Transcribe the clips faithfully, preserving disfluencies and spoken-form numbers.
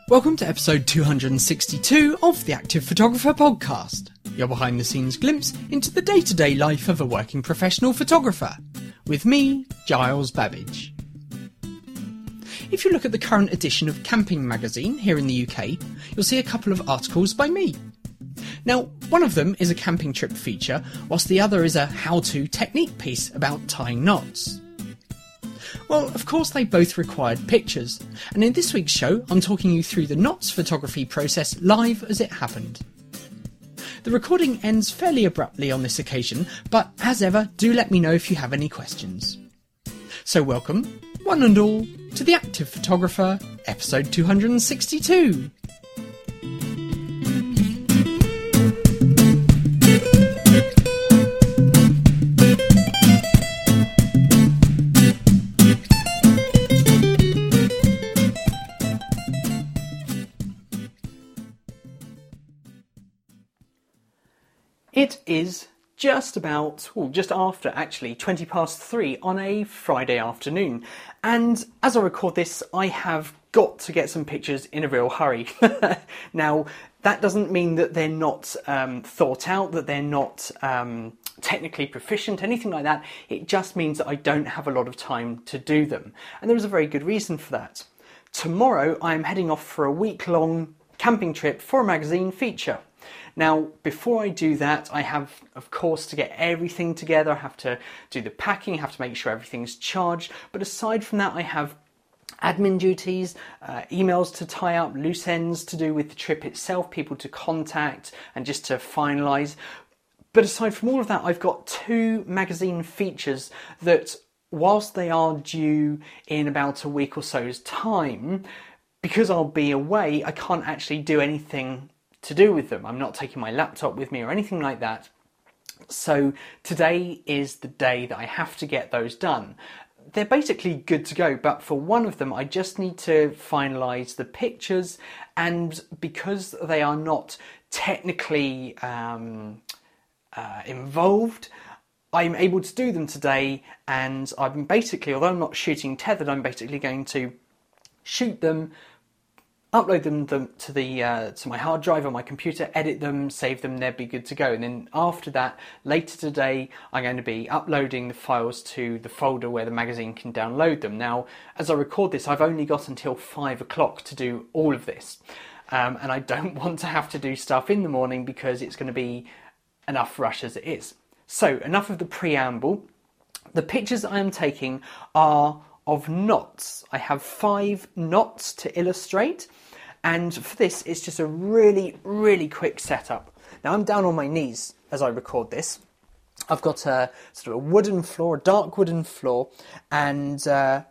Welcome to episode two hundred sixty-two of the Active Photographer podcast, your behind-the-scenes glimpse into the day-to-day life of a working professional photographer, with me, Giles Babbage. If you look at the current edition of Camping Magazine here in the U K, you'll see a couple of articles by me. Now, one of them is a camping trip feature, whilst the other is a how-to technique piece about tying knots. Well, of course they both required pictures, and in this week's show I'm talking you through the knots photography process live as it happened. The recording ends fairly abruptly on this occasion, but as ever, do let me know if you have any questions. So welcome, one and all, to the Active Photographer, episode two hundred sixty-two. It is just about, well, just after actually, twenty past three on a Friday afternoon. And as I record this, I have got to get some pictures in a real hurry. Now, that doesn't mean that they're not um, thought out, that they're not um, technically proficient, anything like that. It just means that I don't have a lot of time to do them. And there is a very good reason for that. Tomorrow, I'm heading off for a week-long camping trip for a magazine feature. Now, before I do that, I have, of course, to get everything together. I have to do the packing, I have to make sure everything's charged. But aside from that, I have admin duties, uh, emails to tie up, loose ends to do with the trip itself, people to contact, and just to finalise. But aside from all of that, I've got two magazine features that, whilst they are due in about a week or so's time, because I'll be away, I can't actually do anything to do with them. I'm not taking my laptop with me or anything like that. So today is the day that I have to get those done. They're basically good to go, but for one of them I just need to finalise the pictures, and because they are not technically um, uh, involved, I'm able to do them today. And I'm basically, although I'm not shooting tethered, I'm basically going to shoot them, upload them, them to the uh, to my hard drive on my computer, edit them, save them, they'll be good to go. And then after that, later today, I'm going to be uploading the files to the folder where the magazine can download them. Now, as I record this, I've only got until five o'clock to do all of this. Um, and I don't want to have to do stuff in the morning because it's going to be enough rush as it is. So, enough of the preamble. The pictures I am taking are of knots. I have five knots to illustrate, and for this it's just a really really quick setup. Now I'm down on my knees as I record this. I've got a sort of a wooden floor, a dark wooden floor, and uh,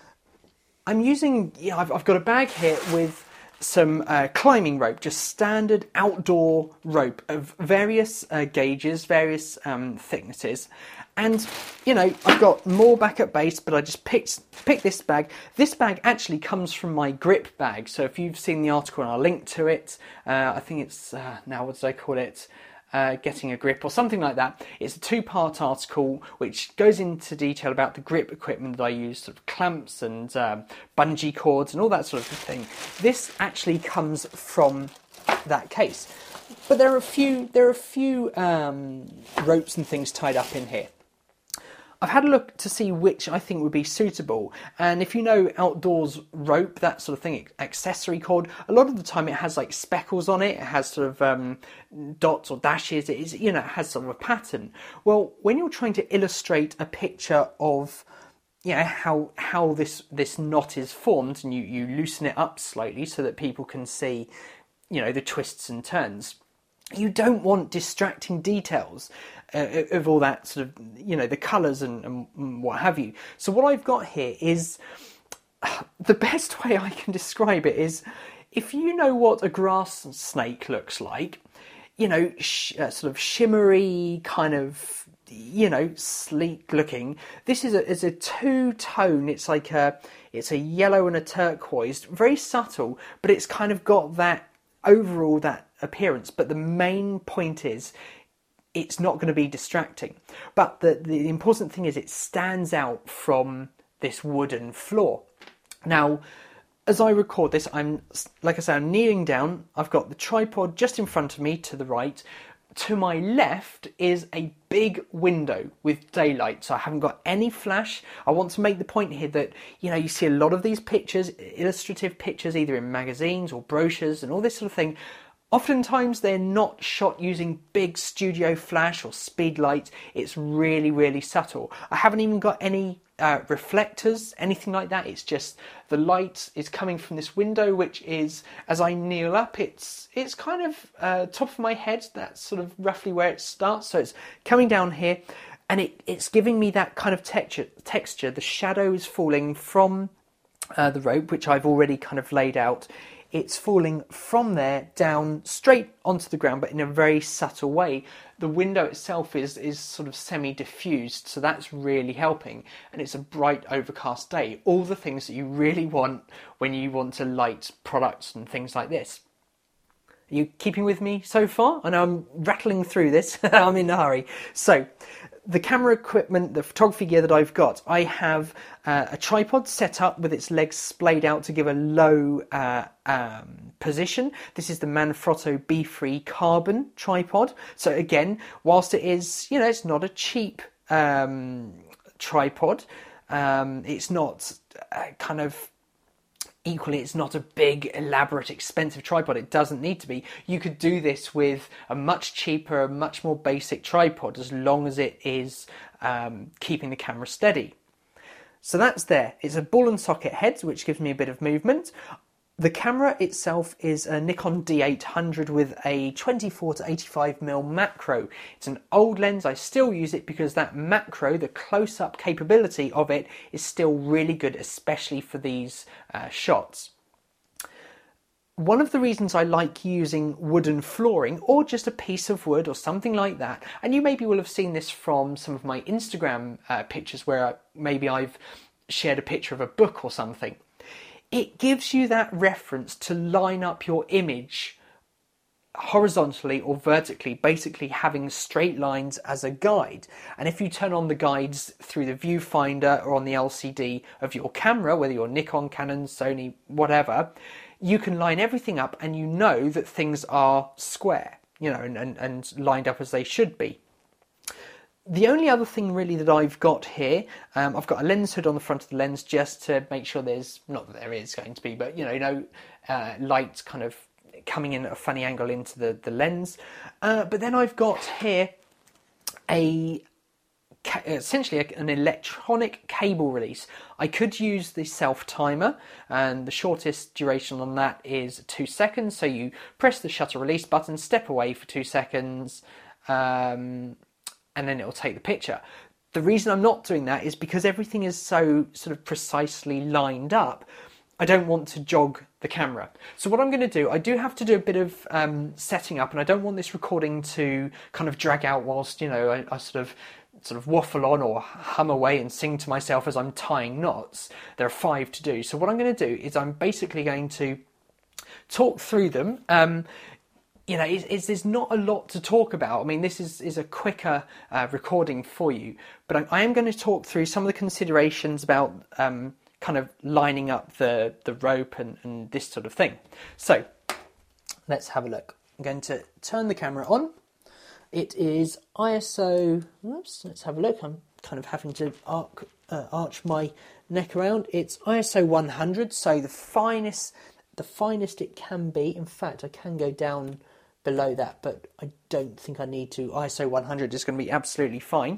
I'm using, yeah, I've, I've got a bag here with some uh, climbing rope, just standard outdoor rope of various uh, gauges, various um, thicknesses. And, you know, I've got more back at base, but I just picked, picked this bag. This bag actually comes from my grip bag. So if you've seen the article, and I'll link to it, uh, I think it's, uh, now what did I call it? Uh, getting a grip or something like that. It's a two-part article which goes into detail about the grip equipment that I use, sort of clamps and um, bungee cords and all that sort of thing. This actually comes from that case. But there are a few, there are a few um, ropes and things tied up in here. I've had a look to see which I think would be suitable, and if you know outdoors rope, that sort of thing, accessory cord, a lot of the time it has like speckles on it, it has sort of um, dots or dashes, it is, you know, it has sort of a pattern. Well, when you're trying to illustrate a picture of, you know, how how this this knot is formed, and you, you loosen it up slightly so that people can see, you know, the twists and turns, you don't want distracting details uh, of all that sort of, you know, the colours and, and what have you. So what I've got here is, the best way I can describe it is, if you know what a grass snake looks like, you know, sh- uh, sort of shimmery, kind of, you know, sleek looking. This is a, is a two-tone, it's like a, it's a yellow and a turquoise, very subtle, but it's kind of got that overall, that appearance. But the main point is, it's not going to be distracting. But the, the important thing is it stands out from this wooden floor. Now, as I record this, I'm, like I said, I'm kneeling down. I've got the tripod just in front of me to the right. To my left is a big window with daylight, so I haven't got any flash. I want to make the point here that, you know, you see a lot of these pictures, illustrative pictures, either in magazines or brochures and all this sort of thing. Oftentimes they're not shot using big studio flash or speed light. It's really, really subtle. I haven't even got any uh, reflectors, anything like that. It's just the light is coming from this window, which is, as I kneel up, it's it's kind of uh, top of my head. That's sort of roughly where it starts. So it's coming down here, and it, it's giving me that kind of texture. texture. The shadow is falling from uh, the rope, which I've already kind of laid out. It's falling from there down straight onto the ground, but in a very subtle way. The window itself is, is sort of semi-diffused, so that's really helping. And it's a bright, overcast day. All the things that you really want when you want to light products and things like this. Are you keeping with me so far? I know I'm rattling through this. I'm in a hurry. So, the camera equipment, the photography gear that I've got, I have uh, a tripod set up with its legs splayed out to give a low uh, um, position. This is the Manfrotto B three Carbon tripod. So again, whilst it is, you know, it's not a cheap um, tripod, um, it's not uh, kind of... Equally, it's not a big, elaborate, expensive tripod. It doesn't need to be. You could do this with a much cheaper, a much more basic tripod, as long as it is um, keeping the camera steady. So that's there. It's a ball and socket head, which gives me a bit of movement. The camera itself is a Nikon D eight hundred with a twenty-four to eighty-five millimeter macro. It's an old lens. I still use it because that macro, the close-up capability of it, is still really good, especially for these uh, shots. One of the reasons I like using wooden flooring, or just a piece of wood or something like that, and you maybe will have seen this from some of my Instagram uh, pictures where I, maybe I've shared a picture of a book or something. It gives you that reference to line up your image horizontally or vertically, basically having straight lines as a guide. And if you turn on the guides through the viewfinder or on the L C D of your camera, whether you're Nikon, Canon, Sony, whatever, you can line everything up and you know that things are square, you know, and, and, and lined up as they should be. The only other thing really that I've got here, um, I've got a lens hood on the front of the lens just to make sure there's, not that there is going to be, but you know, no uh, light kind of coming in at a funny angle into the, the lens. Uh, but then I've got here a, essentially a, an electronic cable release. I could use the self-timer, and the shortest duration on that is two seconds. So you press the shutter release button, step away for two seconds, um, and then it'll take the picture. The reason I'm not doing that is because everything is so sort of precisely lined up. I don't want to jog the camera. So what I'm going to do, I do have to do a bit of um, setting up, and I don't want this recording to kind of drag out whilst, you know, I, I sort of sort of waffle on or hum away and sing to myself as I'm tying knots. There are five to do. So what I'm going to do is I'm basically going to talk through them. Um, You know, it's, it's, there's not a lot to talk about. I mean, this is, is a quicker uh, recording for you, but I, I am going to talk through some of the considerations about um, kind of lining up the, the rope and, and this sort of thing. So, let's have a look. I'm going to turn the camera on. It is I S O, oops, let's have a look. I'm kind of having to arc, uh, arch my neck around. It's I S O one hundred, so the finest, the finest it can be. In fact, I can go down below that, but I don't think I need to. I S O one hundred is going to be absolutely fine.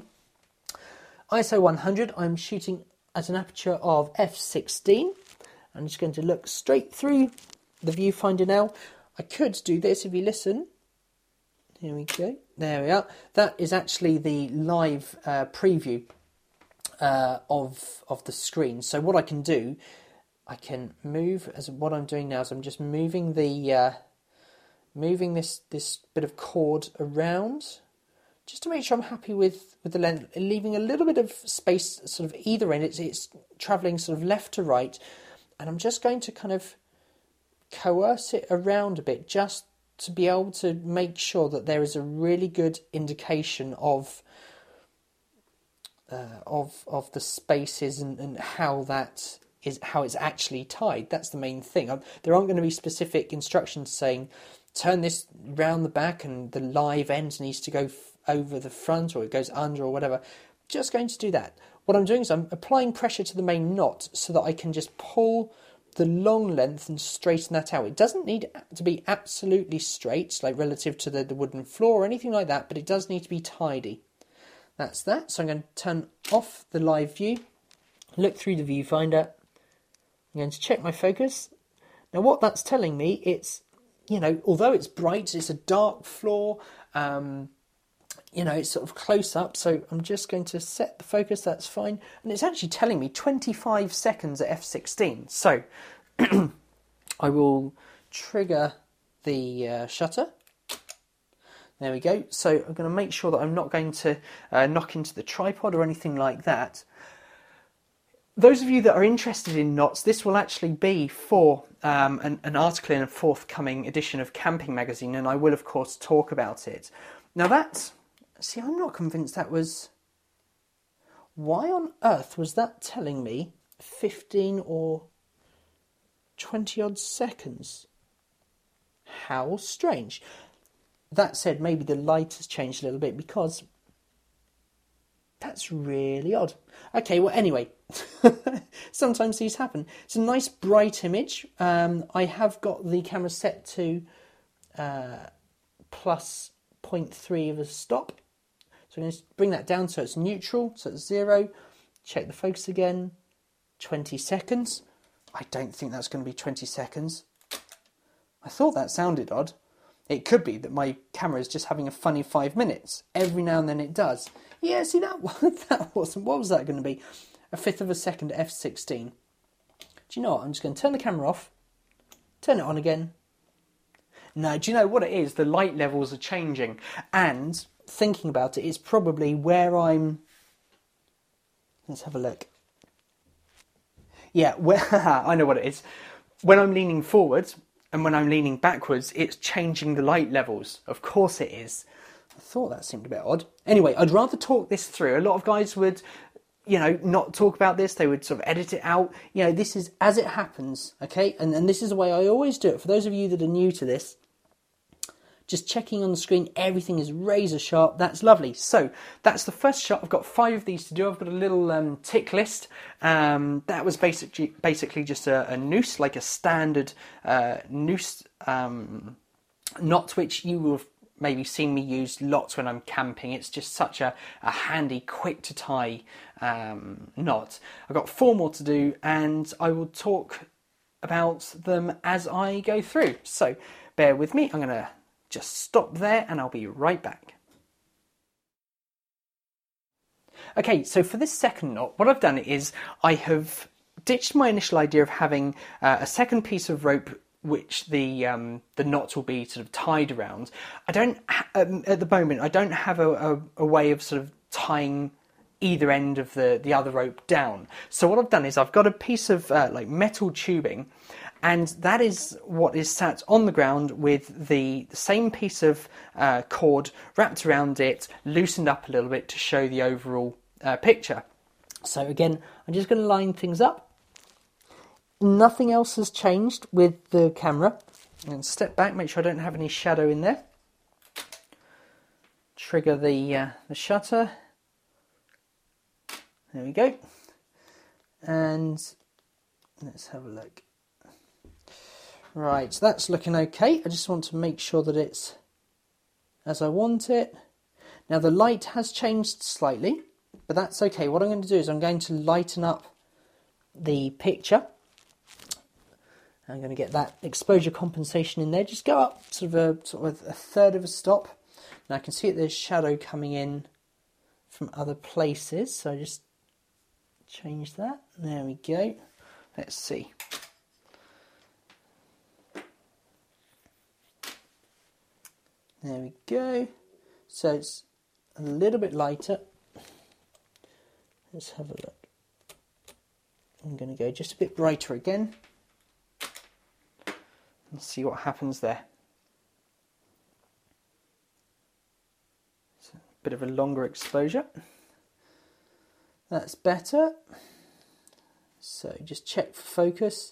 I S O one hundred, I'm shooting at an aperture of f sixteen. I'm just going to look straight through the viewfinder now. I could do this if you listen. Here we go. There we are. That is actually the live uh, preview uh, of of the screen. So what I can do, I can move, as what I'm doing now is I'm just moving the uh, moving this this bit of cord around, just to make sure I'm happy with with the lens, leaving a little bit of space sort of either end. It's it's travelling sort of left to right, and I'm just going to kind of coerce it around a bit, just to be able to make sure that there is a really good indication of uh, of of the spaces and, and how that is how it's actually tied. That's the main thing. There aren't going to be specific instructions saying turn this round the back and the live end needs to go f- over the front, or it goes under, or whatever. Just going to do that. What I'm doing is I'm applying pressure to the main knot so that I can just pull the long length and straighten that out. It doesn't need to be absolutely straight, like relative to the, the wooden floor or anything like that, but it does need to be tidy. That's that. So I'm going to turn off the live view, look through the viewfinder. I'm going to check my focus. Now what that's telling me, it's, you know, although it's bright, it's a dark floor, um, you know, it's sort of close up. So I'm just going to set the focus, that's fine. And it's actually telling me twenty-five seconds at f sixteen. So I will trigger the uh, shutter. There we go. So I'm going to make sure that I'm not going to uh, knock into the tripod or anything like that. Those of you that are interested in knots, this will actually be for um, an, an article in a forthcoming edition of Camping Magazine, and I will, of course, talk about it. Now that, see, I'm not convinced that was... Why on earth was that telling me fifteen or twenty odd seconds? How strange. That said, maybe the light has changed a little bit, because that's really odd. Okay, well, anyway, sometimes these happen. It's a nice bright image. Um, I have got the camera set to uh, plus zero point three of a stop. So I'm going to bring that down so it's neutral, so it's zero. Check the focus again. twenty seconds. I don't think that's going to be twenty seconds. I thought that sounded odd. It could be that my camera is just having a funny five minutes. Every now and then it does. Yeah, see, that, that wasn't... What was that going to be? A fifth of a second at f sixteen. Do you know what? I'm just going to turn the camera off. Turn it on again. No, do you know what it is? The light levels are changing. And thinking about it, it's probably where I'm... Let's have a look. Yeah, where... I know what it is. When I'm leaning forward and when I'm leaning backwards, it's changing the light levels. Of course it is. I thought that seemed a bit odd. Anyway, I'd rather talk this through. A lot of guys would, you know, not talk about this. They would sort of edit it out. You know, this is as it happens, okay? And, and this is the way I always do it. For those of you that are new to this, just checking on the screen, everything is razor sharp. That's lovely. So that's the first shot. I've got five of these to do. I've got a little um, tick list. Um, that was basically basically just a, a noose, like a standard uh, noose um, knot, which you will have maybe seen me use lots when I'm camping. It's just such a, a handy, quick to tie um, knot. I've got four more to do, and I will talk about them as I go through. So bear with me. I'm going to just stop there and I'll be right back. Okay, so for this second knot, what I've done is I have ditched my initial idea of having uh, a second piece of rope which the um, the knot will be sort of tied around. I don't, um, at the moment, I don't have a, a, a way of sort of tying either end of the, the other rope down. So what I've done is I've got a piece of uh, like metal tubing, and that is what is sat on the ground with the, the same piece of uh, cord wrapped around it, loosened up a little bit to show the overall uh, picture. So again, I'm just going to line things up. Nothing else has changed with the camera. I'm going to step back, make sure I don't have any shadow in there. Trigger the, uh, the shutter. There we go. And let's have a look. Right, so that's looking okay. I just want to make sure that it's as I want it. Now the light has changed slightly, but that's okay. What I'm going to do is I'm going to lighten up the picture. I'm going to get that exposure compensation in there. Just go up sort of a, sort of a third of a stop. Now I can see that there's shadow coming in from other places, so I just change that. There we go. Let's see. There we go. So it's a little bit lighter. Let's have a look. I'm going to go just a bit brighter again. And see what happens there. It's a bit of a longer exposure. That's better. So just check for focus.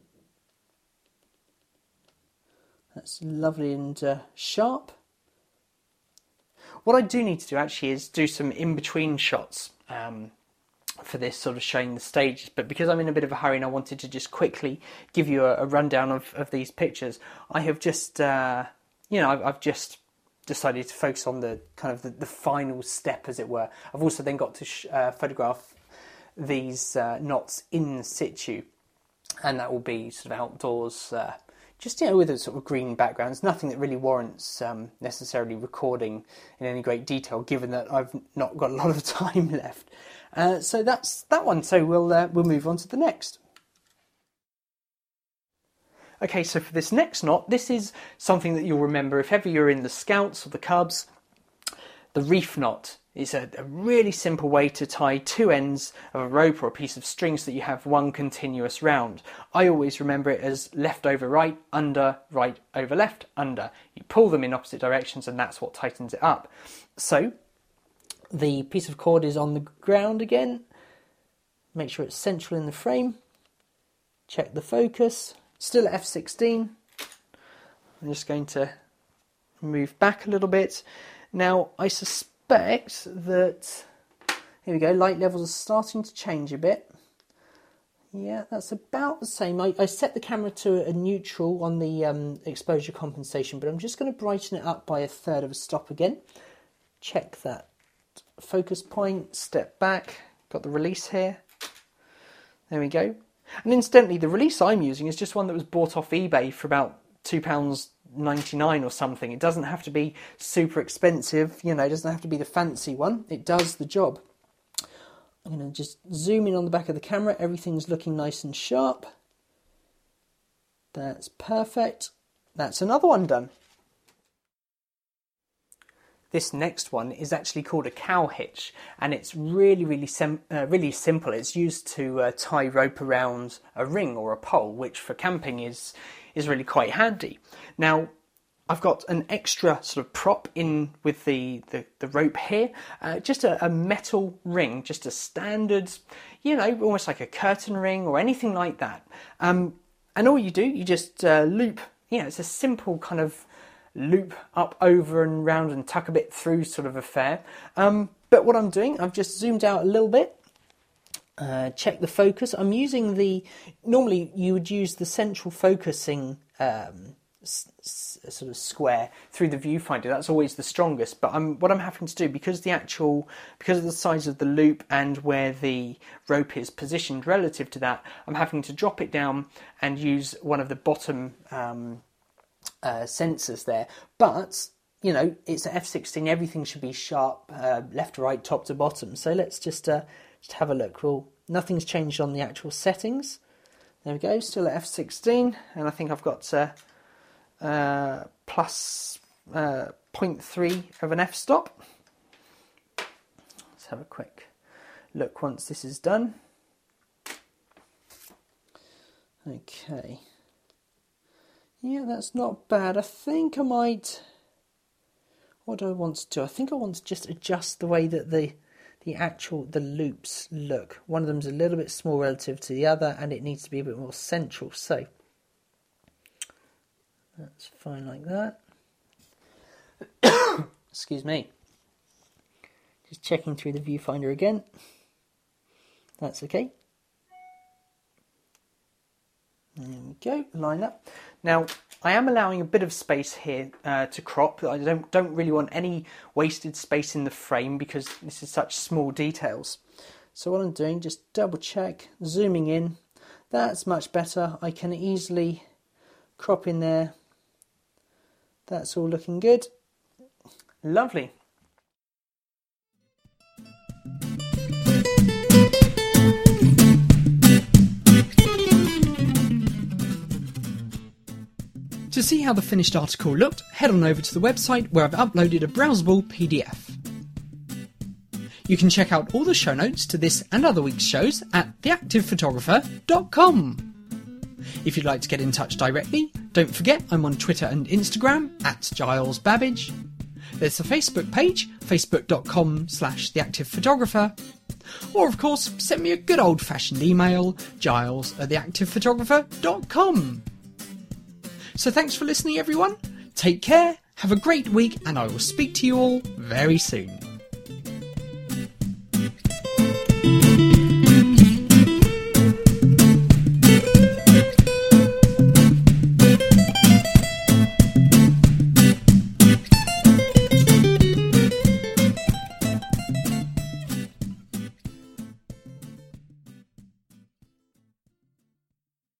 That's lovely and uh, sharp. What I do need to do actually is do some in-between shots um, for this, sort of showing the stages, but because I'm in a bit of a hurry and I wanted to just quickly give you a, a rundown of, of these pictures, I have just, uh, you know, I've, I've just decided to focus on the kind of the, the final step, as it were. I've also then got to sh uh, photograph these uh, knots in situ, and that will be sort of outdoors, uh, just, you know, with a sort of green background. It's nothing that really warrants um, necessarily recording in any great detail, given that I've not got a lot of time left. Uh, so that's that one. So we'll uh, we'll move on to the next. Okay, so for this next knot, this is something that you'll remember if ever you're in the Scouts or the Cubs. The reef knot is a, a really simple way to tie two ends of a rope or a piece of string so that you have one continuous round. I always remember it as left over right, under, right over left, under. You pull them in opposite directions and that's what tightens it up. So the piece of cord is on the ground again. Make sure it's central in the frame. Check the focus. Still at f sixteen. I'm just going to move back a little bit. Now, I suspect that, here we go, light levels are starting to change a bit. Yeah, that's about the same. I, I set the camera to a neutral on the um, exposure compensation, but I'm just going to brighten it up by a third of a stop again. Check that focus point, step back, got the release here. There we go. And incidentally, the release I'm using is just one that was bought off eBay for about two pounds ninety-nine or something. It doesn't have to be super expensive, you know, it doesn't have to be the fancy one. It does the job. I'm going to just zoom in on the back of the camera. Everything's looking nice and sharp. That's perfect. That's another one done. This next one is actually called a cow hitch, and it's really, really, sim uh, really simple. It's used to uh, tie rope around a ring or a pole, which for camping is is really quite handy. Now, I've got an extra sort of prop in with the the, the rope here, uh, just a, a metal ring, just a standard, you know, almost like a curtain ring or anything like that. Um, and all you do, you just uh, loop. You know, it's a simple kind of loop up, over and round and tuck a bit through sort of affair. Um, but what I'm doing, I've just zoomed out a little bit, uh, check the focus. I'm using the, normally you would use the central focusing um, s s sort of square through the viewfinder. That's always the strongest, but I'm, what I'm having to do, because the actual, because of the size of the loop and where the rope is positioned relative to that, I'm having to drop it down and use one of the bottom um, Uh, sensors there. But you know, it's at f sixteen, everything should be sharp, uh, left to right, top to bottom. So let's just uh, just have a look. Well, nothing's changed on the actual settings. There we go, still at f sixteen, and I think I've got uh, uh, plus uh, zero point three of an f-stop. Let's have a quick look once this is done. Okay. Yeah, that's not bad. I think I might... What do I want to do? I think I want to just adjust the way that the the actual the loops look. One of them's a little bit small relative to the other, and it needs to be a bit more central. So that's fine like that. Excuse me. Just checking through the viewfinder again. That's okay. There we go, line up. Now, I am allowing a bit of space here uh, to crop. I don't, don't really want any wasted space in the frame because this is such small details. So what I'm doing, just double check, zooming in. That's much better. I can easily crop in there. That's all looking good. Lovely. To see how the finished article looked, head on over to the website where I've uploaded a browsable P D F. You can check out all the show notes to this and other week's shows at the active photographer dot com. If you'd like to get in touch directly, don't forget I'm on Twitter and Instagram at Giles Babbage. There's the Facebook page, facebook dot com slash the active photographer. Or, of course, send me a good old-fashioned email, giles at the active photographer dot com. So thanks for listening, everyone. Take care, have a great week, and I will speak to you all very soon.